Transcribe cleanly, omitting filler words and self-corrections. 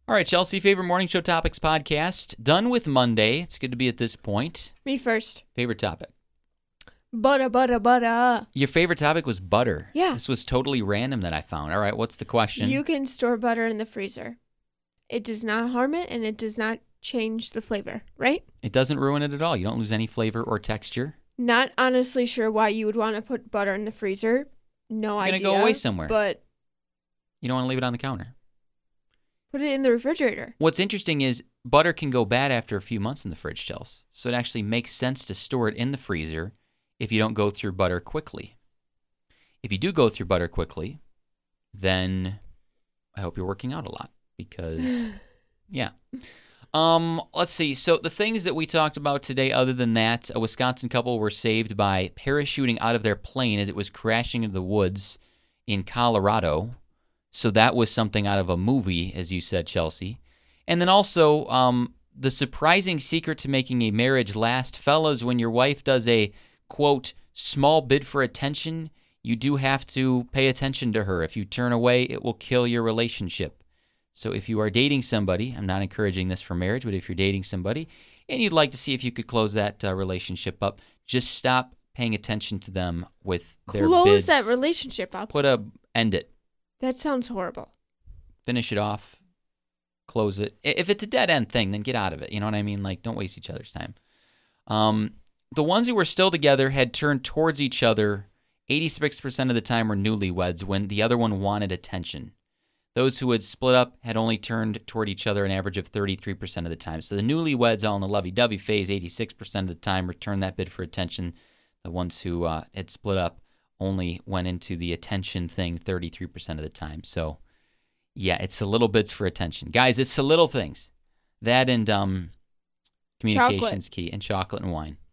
All right, Chelsea, favorite morning show topics podcast. Done with Monday. It's good to be at this point. Me first. Favorite topic. Butter. Your favorite topic was butter. Yeah. This was totally random that I found. All right, what's the question? You can store butter in the freezer. It does not harm it, and it does not change the flavor, right? It doesn't ruin it at all. You don't lose any flavor or texture. Not honestly sure why you would want to put butter in the freezer. No idea. It's going to go away somewhere. But You don't want to leave it on the counter. put it in the refrigerator. What's interesting is butter can go bad after a few months in the fridge, Chelsea. So it actually makes sense to store it in the freezer if you don't go through butter quickly. If you do go through butter quickly, then I hope you're working out a lot because, yeah. Let's see. So the things that we talked about today, other than that, a Wisconsin couple were saved by parachuting out of their plane as it was crashing into the woods in Colorado. So that was something out of a movie, as you said, Chelsea. And then also the surprising secret to making a marriage last. Fellas, when your wife does a, quote, small bid for attention, you do have to pay attention to her. If you turn away, it will kill your relationship. So if you are dating somebody, I'm not encouraging this for marriage, but if you're dating somebody and you'd like to see if you could close that relationship up, just stop paying attention to them with their bids. Close that relationship up. End it. That sounds horrible. Finish it off. Close it. If it's a dead end thing, then get out of it. You know what I mean? Like, don't waste each other's time. The ones who were still together had turned towards each other 86% of the time were newlyweds when the other one wanted attention. Those who had split up had only turned toward each other an average of 33% of the time. So the newlyweds all in the lovey-dovey phase, 86% of the time returned that bid for attention. The ones who had split up only went into the attention thing 33% of the time. So, yeah, it's the little bits for attention. Guys, it's the little things. That and communication's key, and chocolate and wine.